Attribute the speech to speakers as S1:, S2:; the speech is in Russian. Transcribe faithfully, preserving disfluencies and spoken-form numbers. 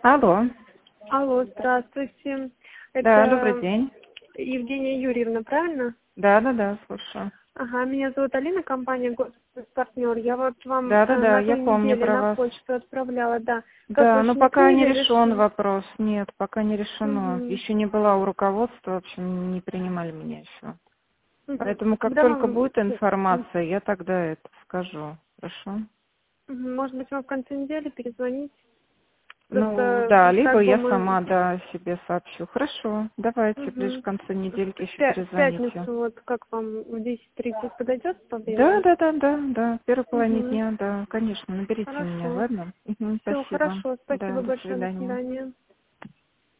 S1: Алло.
S2: Алло, здравствуйте.
S1: Да, добрый
S2: Это
S1: день.
S2: Евгения Юрьевна, правильно?
S1: Да, да, да, слушаю.
S2: Ага, меня зовут Алина, компания «Партнер». Я вот вам
S1: Да, да,
S2: э,
S1: да,
S2: на
S1: я
S2: той
S1: помню
S2: неделе
S1: про
S2: на
S1: вас.
S2: почту отправляла, да. Как вы
S1: Да, но
S2: еще не
S1: пока не
S2: приняли
S1: решен
S2: решение?
S1: вопрос. Нет, пока не решено.
S2: Угу.
S1: Еще не была у руководства, в общем, не принимали меня еще.
S2: Угу.
S1: Поэтому как
S2: Когда
S1: только
S2: вам...
S1: будет
S2: Мгм.
S1: информация, я тогда это скажу. Хорошо?
S2: Может быть, вам в конце недели перезвонить?
S1: Ну,
S2: Просто
S1: да, либо
S2: так бы
S1: я
S2: мы...
S1: сама, да, себе сообщу. Хорошо, давайте ближе
S2: Мгм.
S1: к концу недельки
S2: В
S1: еще
S2: пя- в пятницу,
S1: перезвоните.
S2: вот как вам в десять тридцать подойдет по
S1: Да,
S2: времени?
S1: да, да, да, да, в первой половине
S2: Угу.
S1: дня, да, конечно, наберите меня,
S2: Хорошо.
S1: ладно? Угу,
S2: Все,
S1: спасибо.
S2: хорошо.
S1: Да,
S2: Спасибо
S1: до
S2: большое. До
S1: свидания.
S2: свидания.